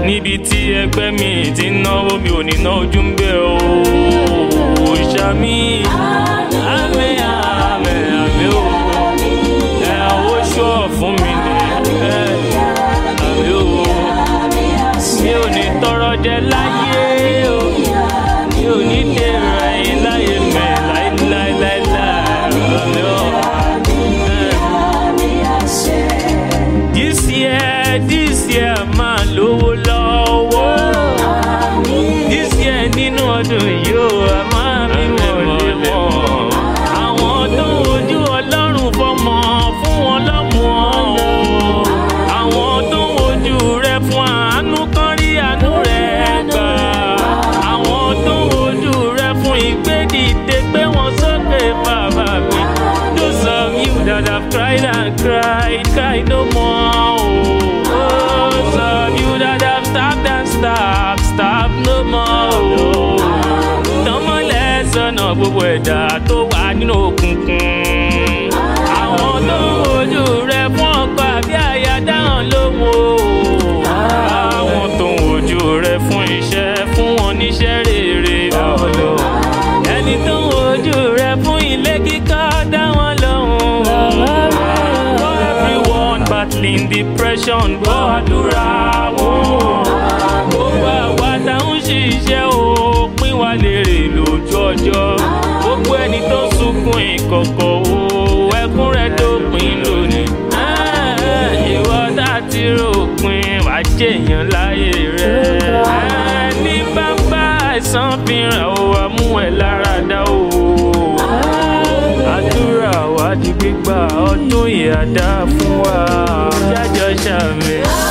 níbi tí ẹgbẹ́ mi ti náwó mi ò ní ná ojú ń bẹ̀ o. Ṣàmì àmín àmín àmín o. Ó ṣọ́ fún mi ní àmín o. Mi ò ní tọrọ jẹ láyé o. Mi ò ní dèrò ẹ̀yìn láyé mẹ́ láíláíláíláí àmín o. This year máa lówó lọ́wọ́. This year nínú ọdún yóò a máa mímọ̀ lé mọ́. Àwọn tó ń wojú Ọlọ́run fọmọ fún wọn lọ́mọ. Àwọn tó ń wojú rẹ fún àánú kan rí àánú rẹ gbà. Àwọn tó ń wojú rẹ fún ìgbédìde gbé wọn sókè bàbá mi. Those of you that have cried and cried, cry no more. Those of you that have stopped and stop no more. Tọ́mọ lẹ́sọ̀nà gbogbo ẹ̀dá tó wà nínú òkùnkùn. Àwọn tó ń wojú rẹ fún ọkọ àbí àyà dáhùn lóhùn. Àwọn tó ń wojú rẹ fún iṣẹ́ fún wọn níṣẹ́ rere lọ́wọ́. Ẹni tó ń wojú rẹ fún ilé kíkọ́ dá wọn lóhùn. For everyone battling depression gbọ́ àdúrà wọn. Gbogbo àwa táwọn ṣiṣẹ́ o pín wa lérè lójú ọjọ́. Gbogbo ẹni tó sunkún ìkọ̀kọ̀ o ẹkún rẹ̀ dópin lónìí. Ìwọ tá ti ròpin wàá jẹ̀yàn láyé rẹ̀. Ní bàbá àìsàn fi ràn ó wá mú ẹ lára dá o. Àdúrà wa di gbígbà ọdún yìí á dá fún wa. Jájọ ṣàmì.